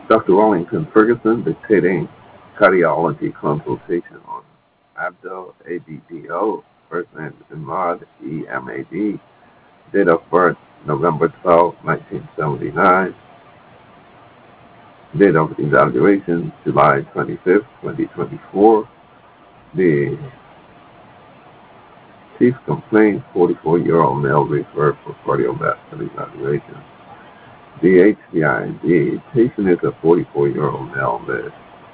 Dr. Wellington Ferguson dictating cardiology consultation on Abdo, ABDO, first name Imad, EMAD, date of birth November 12, 1979, date of evaluation July 25th, 2024. The chief complaint, 44-year-old male referred for cardiovascular evaluation. The HCI, the patient is a 44-year-old male with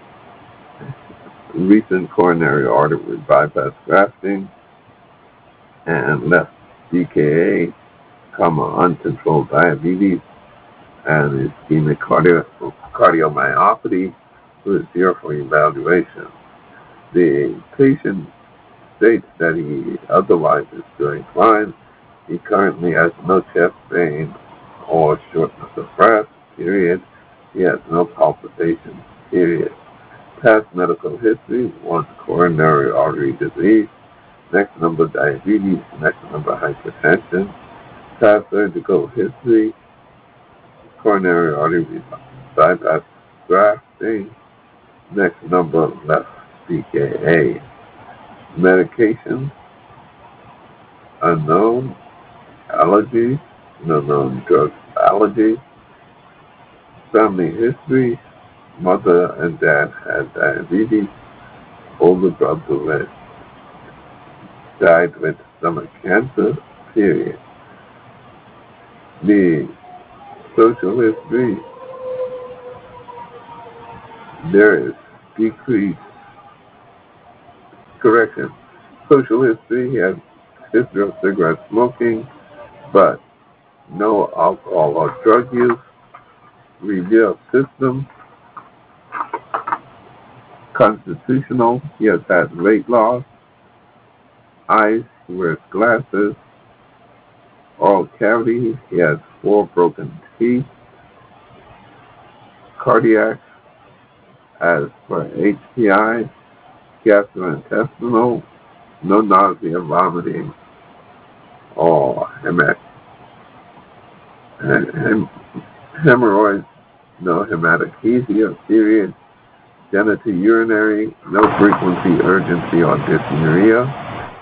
recent coronary artery bypass grafting and left DKA, uncontrolled diabetes, and ischemic cardiomyopathy, who is here for evaluation. The patient states that he otherwise is doing fine. He currently has no chest pain or shortness of breath, period. He has no palpitations, period. Past medical history, 1 coronary artery disease, next number diabetes, next number hypertension. Past surgical history, coronary artery bypass grafting, next number left DKA. Medication, unknown. Allergies, no known drug allergies. Family history, mother and dad had diabetes. Older brother had died with stomach cancer, period. The social history, there is decreased, correction. Social history, he had history of cigarette smoking, but no alcohol or drug use. Review of system, constitutional, he has had weight loss. Eyes, he wears glasses. Oral cavity, he has 4 broken teeth. Cardiac, as for HPI, gastrointestinal, no nausea, vomiting, or hemorrhoids, no hematochezia, period. Genitourinary, no frequency, urgency, or dysuria.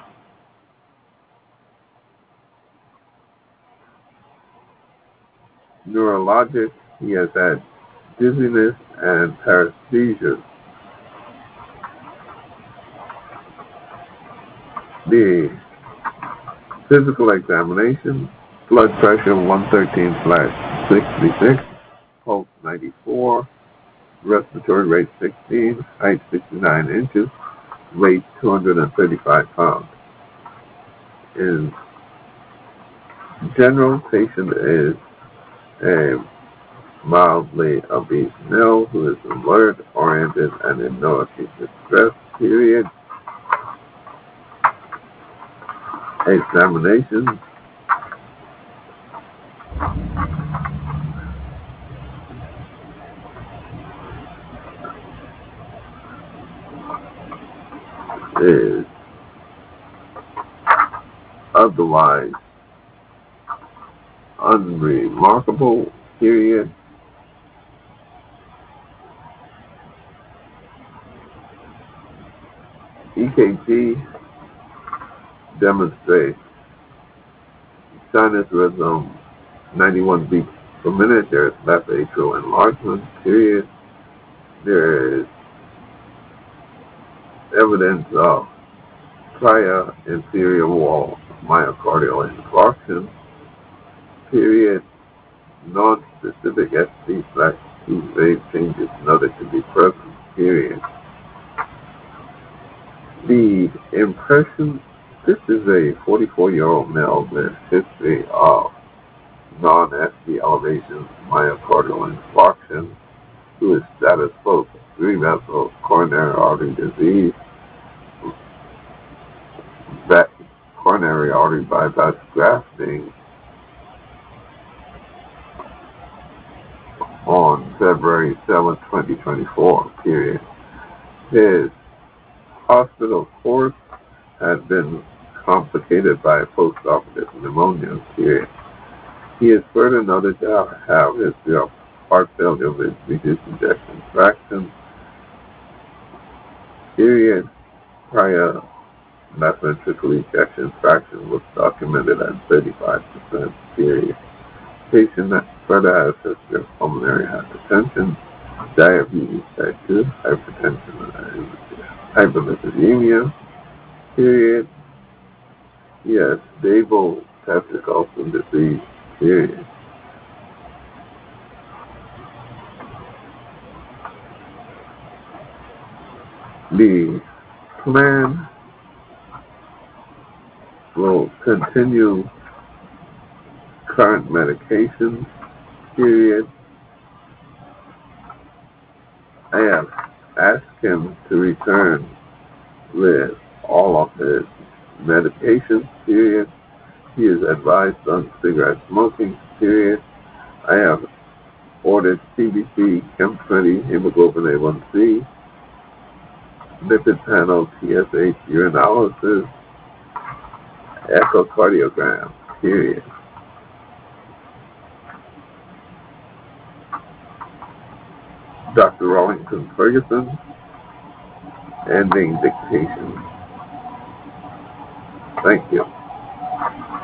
Neurologic, he has had dizziness and paresthesia. The physical examination, blood pressure 113/66, pulse 94, respiratory rate 16, height 69 inches, weight 235 pounds. In general, patient is a mildly obese male who is alert, oriented, and in no acute distress, period. Examination, is otherwise unremarkable, period. EKG demonstrates sinus rhythm 91 beats per minute. There is left atrial enlargement, period. There is evidence of prior inferior wall myocardial infarction, period. Non-specific ST/2 wave changes noted to be present, period. The impression, this is a 44-year-old male with history of non-ST elevation myocardial infarction, who is status post 3-vessel coronary artery disease, coronary artery bypass grafting on February 7, 2024, period. His hospital course had been complicated by post-operative pneumonia, period. He is further noted to have history of heart failure with reduced ejection fraction, period. Prior left ventricle ejection fraction was documented at 35%, period. Patient further has history of pulmonary hypertension, diabetes type 2, hypertension, and hyperlipidemia, period. Yes, stable septic ulcer disease, period. The plan will continue current medications, period. I have asked him to return with all of his medications, period. He is advised on cigarette smoking, period. I have ordered CBC, Chem20, hemoglobin A1C, lipid panel, TSH, urinalysis, echocardiogram, period. Dr. Rawlington Ferguson, ending dictation. Thank you.